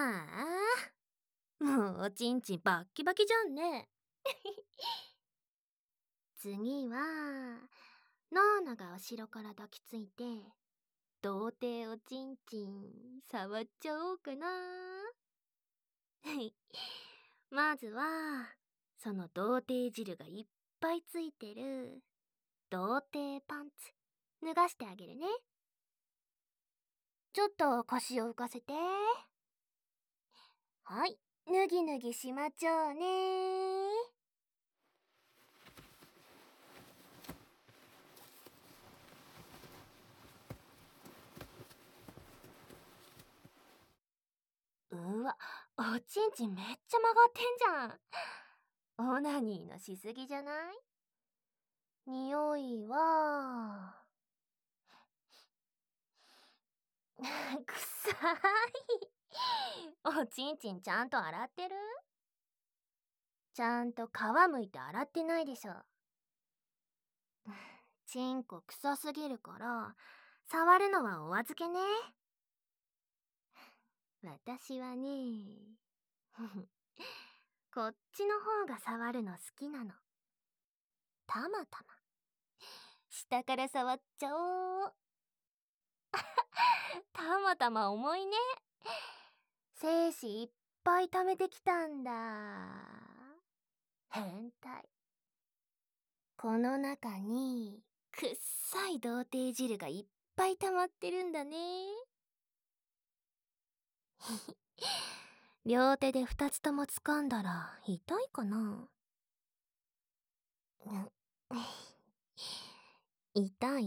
もうおちんちんバッキバキじゃんね。次は、ナーナが後ろから抱きついて、童貞おちんちん触っちゃおうかな。まずは、その童貞汁がいっぱいついてる、童貞パンツ、脱がしてあげるね。ちょっと腰を浮かせて。はい、脱ぎ脱ぎしまちょうね。うわ、おちんちんめっちゃ曲がってんじゃん。オナニーのしすぎじゃない？匂いは、くさい。おちんちんちゃんと洗ってる？ちゃんと皮むいて洗ってないでしょ。ちんこ臭すぎるから、触るのはお預けね。私はね、こっちの方が触るの好きなの。たまたま。下から触っちゃおう。たまたま重いね。精子いっぱい貯めてきたんだ。変態。この中にくっさい童貞汁がいっぱい溜まってるんだね。両手で2つとも掴んだら痛いかな？痛い？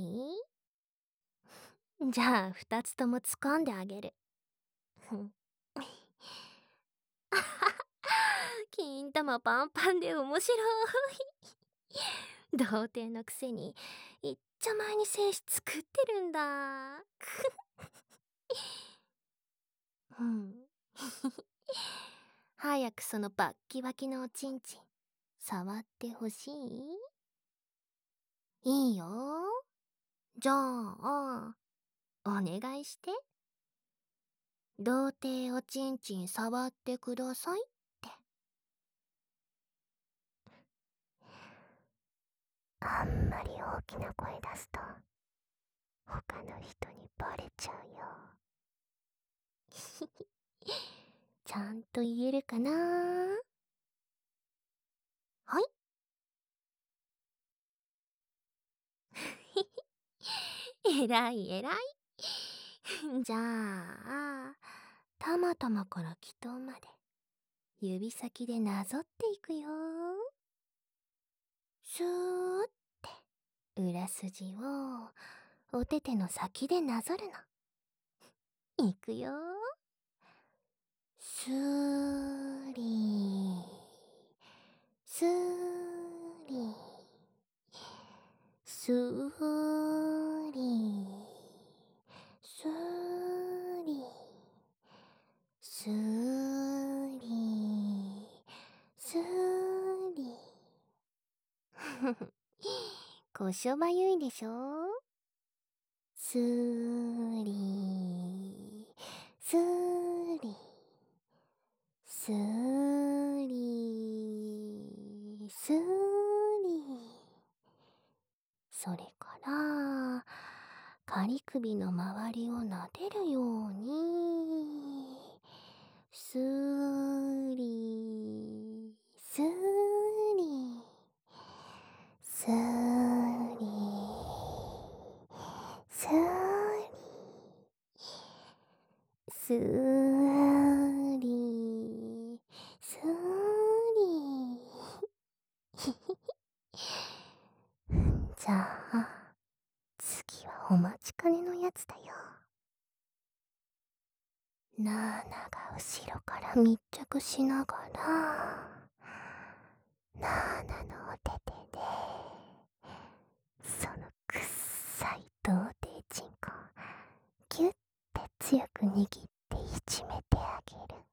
じゃあ2つとも掴んであげる。金玉パンパンで面白い。童貞のくせにいっちゃ前に精子作ってるんだ。うん。早くそのバッキバキのおちんちん触ってほしい？いいよ。じゃあ、お願いして。童貞おちんちん触ってくださいって。あんまり大きな声出すと他の人にバレちゃうよ。ちゃんと言えるかな？はい。えらいえらい。じゃあ、たまたまから祈祷まで指先でなぞっていくよ。スーって裏筋をお手手の先でなぞるの。いくよ。スーリー、スーリー、スーリー、スーリー、スーリー、スーリー。ふふ、こしょばゆいでしょ？スーリー、スーリー、スーリー、スーリー。それから、仮首の周りを撫でるように、スーリー、スーリー、スーリー、スーリー、スーリー、スーリー。じゃあ、次はお待ちかねのやつだよ。ナーナが後ろから密着しながら、ナーナのお手手で、そのくっさい童貞チンコ、ギュッて強く握っていじめてあげる。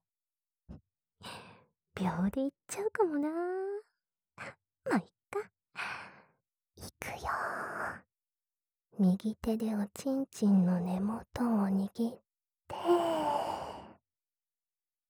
秒でいっちゃうかもな。まあ、いっか。いくよ。右手でおちんちんの根元を握って、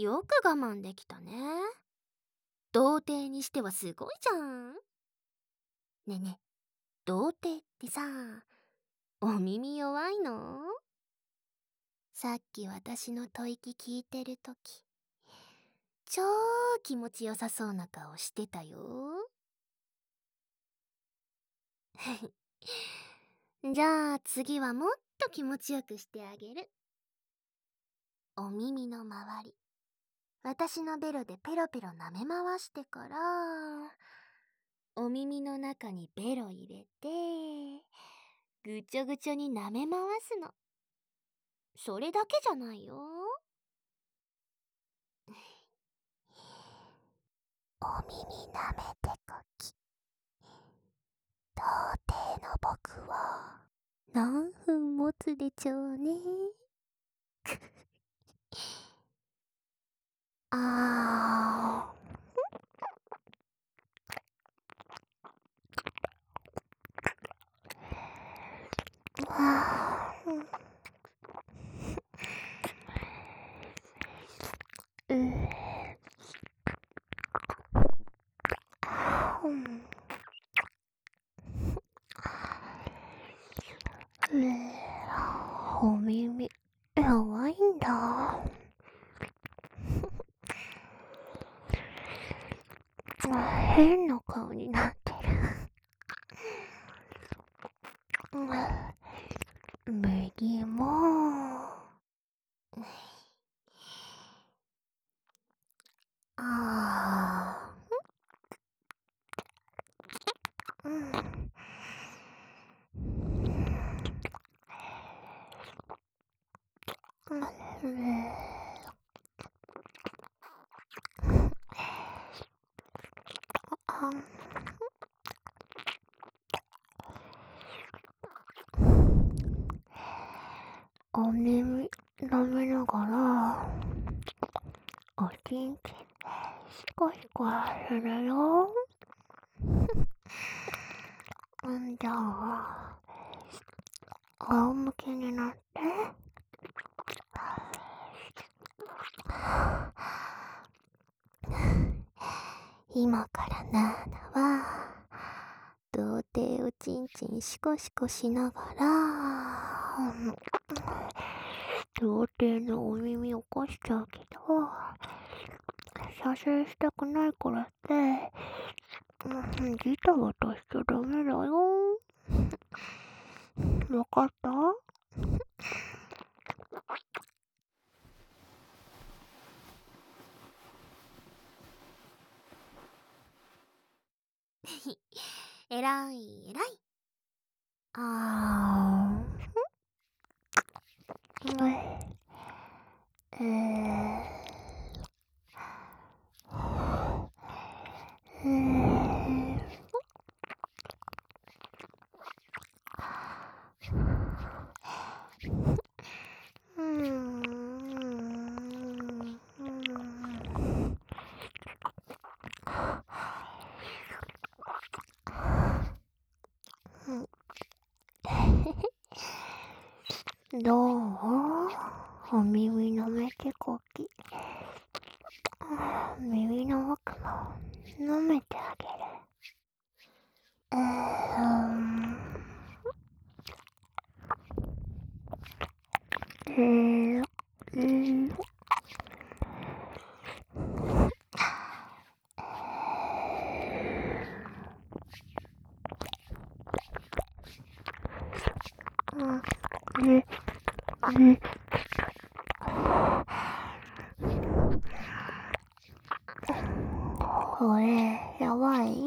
よく我慢できたね。童貞にしてはすごいじゃん。ねえねえ、童貞ってさ、お耳弱いの？さっき私の吐息聞いてるとき、超気持ちよさそうな顔してたよ。じゃあ次はもっと気持ちよくしてあげる。お耳の周り、私のベロでペロペロ舐め回してから、お耳の中にベロ入れて、ぐちょぐちょに舐め回すの。それだけじゃないよ。お耳舐めてこき。童貞の僕を何分もつれちゃうね。あー。わー。うん。お耳弱いんだ。変な顔になってる。右も。あー。うん。お耳舐めながら、おちんちんシコシコするよ。じゃあ、仰向けになって。今からナーナは、童貞をちんちんシコシコしながら、童貞のお耳起こしちゃうけど、射精したくないからって、ギタバタしちゃダメだよ。わかった？えらいえらい。あー。えー。どう？お耳のめてこき。耳の奥も舐めてあげる。これ、やばい？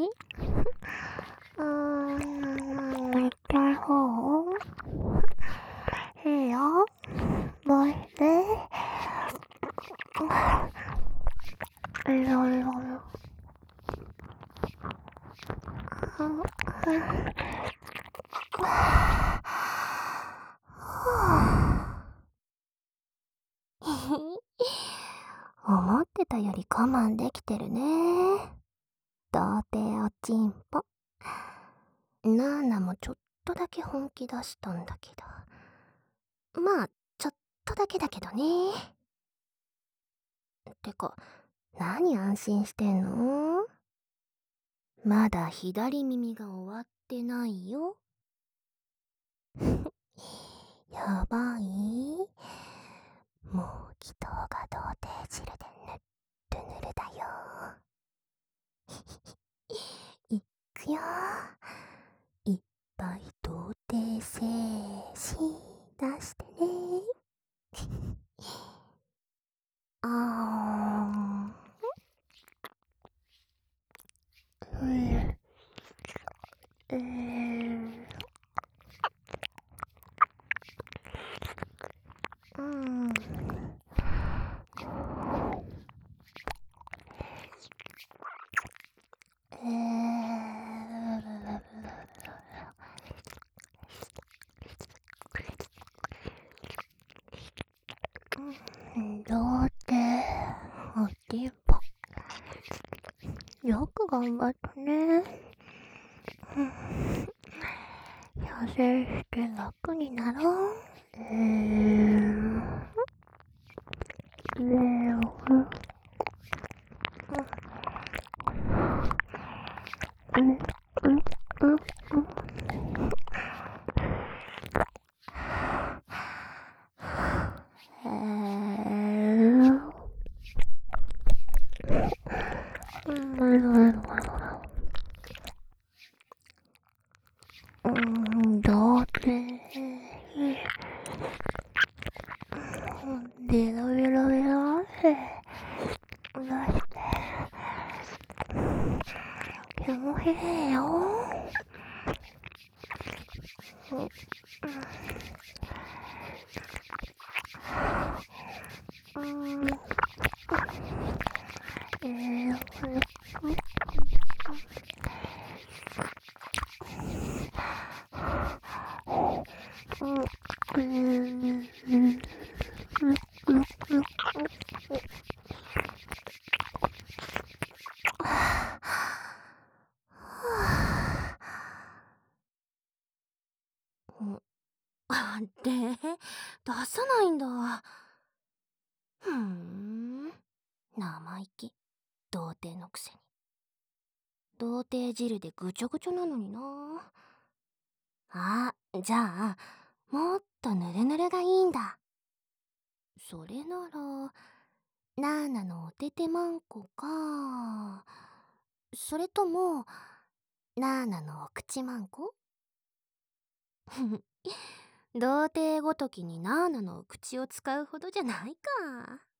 痛い方？いいよ。もうして。いろいろ。思ってたより我慢できてるね。童貞おちんぽ。ナーナもちょっとだけ本気出したんだけど。まあ、ちょっとだけだけどね。 てか、何安心してんの？まだ左耳が終わってないよ。やばい。もう祈祷が童貞汁でぬっるぬるだよ。いくよ。いっぱい童貞精子出してね。あーん。うん。うん。童貞、おてんぽ。よく頑張ったね。痩せして楽になろう。ね童貞。ベロベロベロって出して、気持ちいいよ。うん。で、出さないんだ。ふーん。生意気。童貞のくせに。童貞汁でぐちょぐちょなのにな。じゃあ、もっとぬるぬるがいいんだ。それなら、ナーナのおててまんこか、それとも、ナーナのお口まんこ。童貞ごときにナーナのお口を使うほどじゃないか。